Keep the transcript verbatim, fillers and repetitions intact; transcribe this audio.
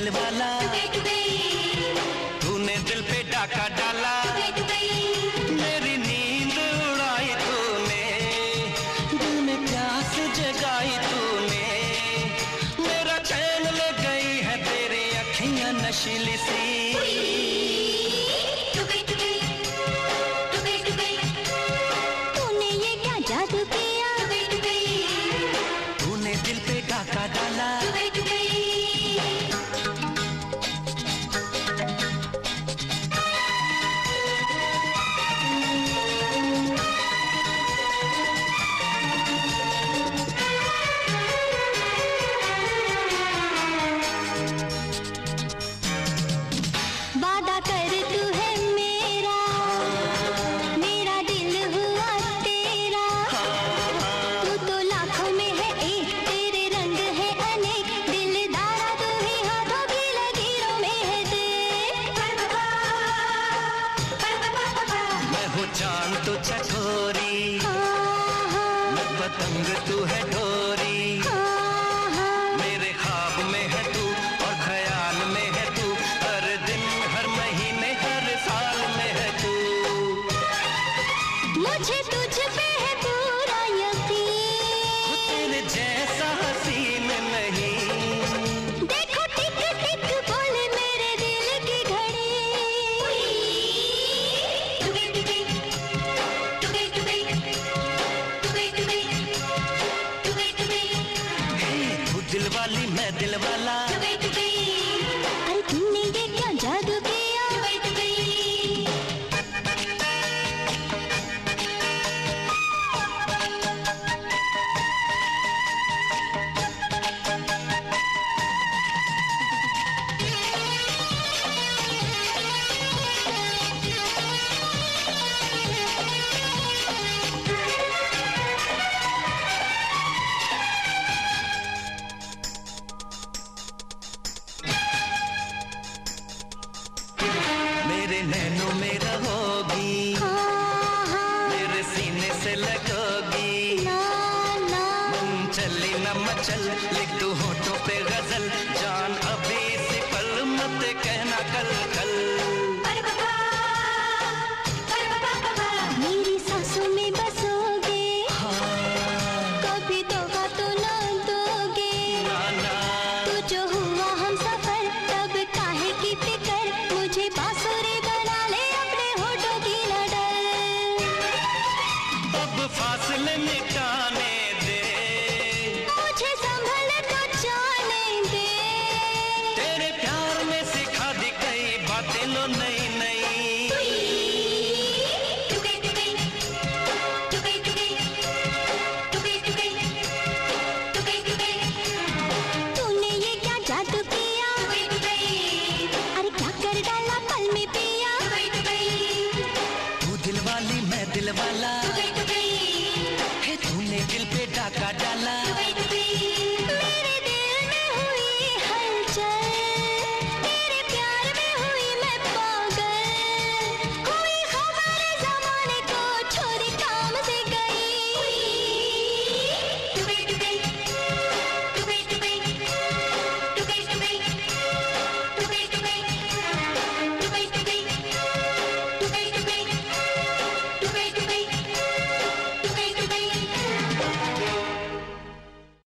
दिल वाला, तूने दिल पे डाका डाला, मेरी नींद उड़ाई तूने, दिल में प्यास जगाई तूने, मेरा चैन ले गई है तेरी अखियां नशीली सी। तूने ये क्या जादू किया, तूने दिल पे डाका डाला, वादा कर तू है मेरा, मेरा दिल हुआ तेरा, तू तो लाखों में है एक, तेरे रंग है अनेक, दिलदारा तू ही हाथों की लकीरों में है देख। मैं हूँ चांद तू चकोरी, हाँ हाँ मैं पतंग तू है डोरी, हाँ हाँ, मेरे ख्वाब में है तू और ख्याल में है तू, हर दिन हर महीने हर साल में है तू, मुझे तुझ पे है पूरा यकीन, तेरे जैसा हसीन नहीं, देखो टिक टिक बोले मेरे दिल की घड़ी। हे तू दिल वाली मैं दिल वाला, अरे तुमने ये क्या जादू किया, मेरे नैनों में